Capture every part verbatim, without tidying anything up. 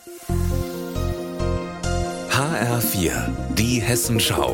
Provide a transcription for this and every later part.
H R vier, die Hessenschau.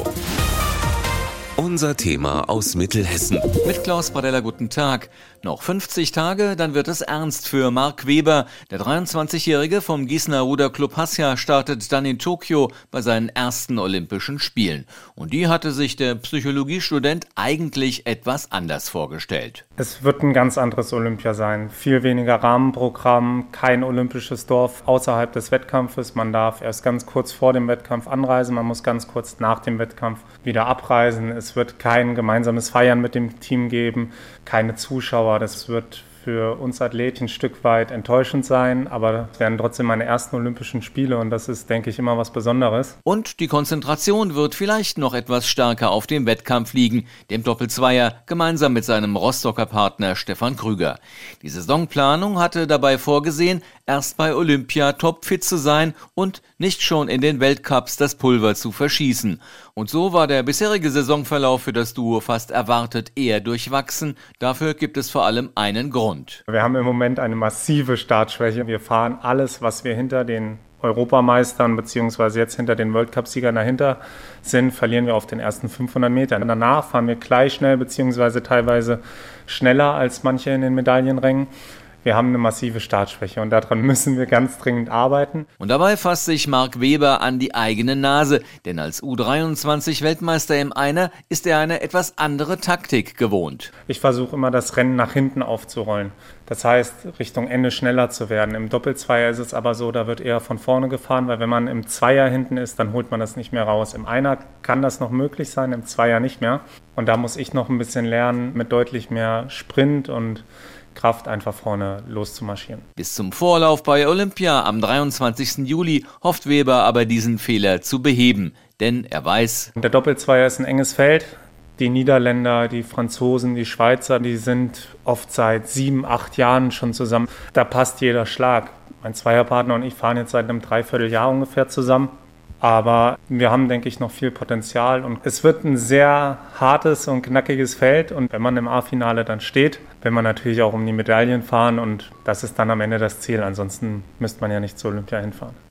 Unser Thema aus Mittelhessen. Mit Klaus Bradella, guten Tag. Noch fünfzig Tage, dann wird es ernst für Marc Weber. Der dreiundzwanzigjährige vom Gießener Ruderclub Hassia startet dann in Tokio bei seinen ersten Olympischen Spielen. Und die hatte sich der Psychologiestudent eigentlich etwas anders vorgestellt. Es wird ein ganz anderes Olympia sein. Viel weniger Rahmenprogramm, kein olympisches Dorf außerhalb des Wettkampfes. Man darf erst ganz kurz vor dem Wettkampf anreisen, man muss ganz kurz nach dem Wettkampf wieder abreisen. Es wird kein gemeinsames Feiern mit dem Team geben, keine Zuschauer. Das wird für uns Athleten ein Stück weit enttäuschend sein, aber es werden trotzdem meine ersten Olympischen Spiele und das ist, denke ich, immer was Besonderes. Und die Konzentration wird vielleicht noch etwas stärker auf dem Wettkampf liegen, dem Doppelzweier, gemeinsam mit seinem Rostocker Partner Stefan Krüger. Die Saisonplanung hatte dabei vorgesehen, erst bei Olympia topfit zu sein und nicht schon in den Weltcups das Pulver zu verschießen. Und so war der bisherige Saisonverlauf für das Duo fast erwartet eher durchwachsen. Dafür gibt es vor allem einen Grund. Wir haben im Moment eine massive Startschwäche. Wir fahren alles, was wir hinter den Europameistern bzw. jetzt hinter den World-Cup-Siegern dahinter sind, verlieren wir auf den ersten fünfhundert Metern. Danach fahren wir gleich schnell bzw. teilweise schneller als manche in den Medaillenrängen. Wir haben eine massive Startschwäche und daran müssen wir ganz dringend arbeiten. Und dabei fasst sich Marc Weber an die eigene Nase, denn als U dreiundzwanzig-Weltmeister im Einer ist er eine etwas andere Taktik gewohnt. Ich versuche immer, das Rennen nach hinten aufzurollen. Das heißt, Richtung Ende schneller zu werden. Im Doppelzweier ist es aber so, da wird eher von vorne gefahren, weil wenn man im Zweier hinten ist, dann holt man das nicht mehr raus. Im Einer kann das noch möglich sein, im Zweier nicht mehr. Und da muss ich noch ein bisschen lernen, mit deutlich mehr Sprint und Kraft einfach vorne loszumarschieren. Bis zum Vorlauf bei Olympia am dreiundzwanzigsten Juli hofft Weber aber diesen Fehler zu beheben, denn er weiß, der Doppelzweier ist ein enges Feld. Die Niederländer, die Franzosen, die Schweizer, die sind oft seit sieben, acht Jahren schon zusammen. Da passt jeder Schlag. Mein Zweierpartner und ich fahren jetzt seit einem Dreivierteljahr ungefähr zusammen. Aber wir haben, denke ich, noch viel Potenzial und es wird ein sehr hartes und knackiges Feld und wenn man im A-Finale dann steht, will man natürlich auch um die Medaillen fahren und das ist dann am Ende das Ziel. Ansonsten müsste man ja nicht zur Olympia hinfahren.